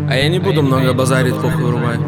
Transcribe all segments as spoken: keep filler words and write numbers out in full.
А я не буду много базарить, похуй, врубай.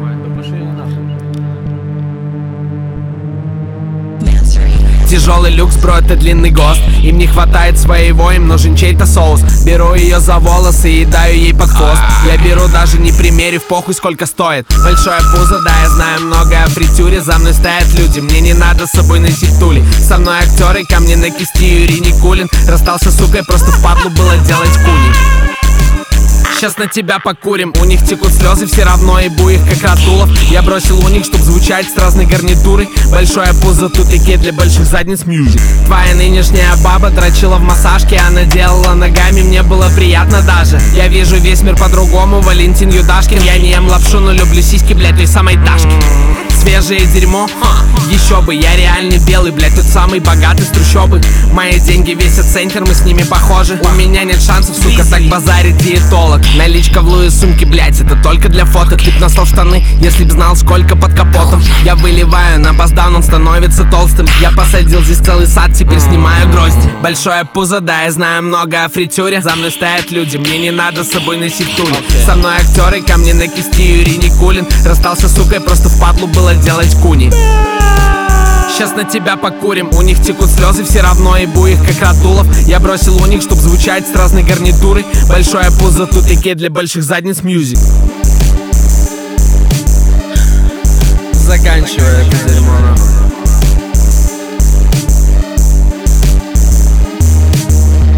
Тяжелый люкс, бро, это длинный ГОСТ. Им не хватает своего, им нужен чей-то соус. Беру ее за волосы и даю ей под хвост. Я беру даже не примерив, похуй сколько стоит. Большое пузо, да, я знаю много о фритюре. За мной стоят люди, мне не надо с собой носить тули. Со мной актеры, ко мне на кисти Юрий Никулин. Расстался с сукой, просто впадлу было делать куни. Сейчас на тебя покурим, у них текут слезы, все равно ебу их как Радулов. Я бросил у них, чтоб звучать с разной гарнитурой. Большое пузо, тупике для больших задниц мьюзик. Твоя нынешняя баба дрочила в массажке, она делала ногами, мне было приятно даже. Я вижу весь мир по-другому, Валентин Юдашкин. Я не ем лапшу, но люблю сиськи, блядь, той самой Дашки. Свежее дерьмо, ха, еще бы, я реальный белый, блядь, тот самый богатый с трущобы. Мои деньги весят центр, мы с ними похожи. У меня нет шансов, сука, так базарит диетолог. Наличка в Луи сумке, блядь, это только для фото. Ты б настал штаны, если б знал, сколько под капотом. Я выливаю на баздан, он становится толстым. Я посадил здесь целый сад, теперь снимаю грозди. Большое пузо, да, я знаю много о фритюре. За мной стоят люди, мне не надо с собой носить тули. Со мной актеры, ко мне на кисти Юрий Никулин. Расстался с сукой, просто впадлу было делать куни. Сейчас на тебя покурим, у них текут слезы, все равно ебу их как Радулов. Я бросил у них, чтоб звучать с разной гарнитурой. Большое пузо, тупике для больших задниц мьюзик. Заканчивай это дерьмо, нахуй.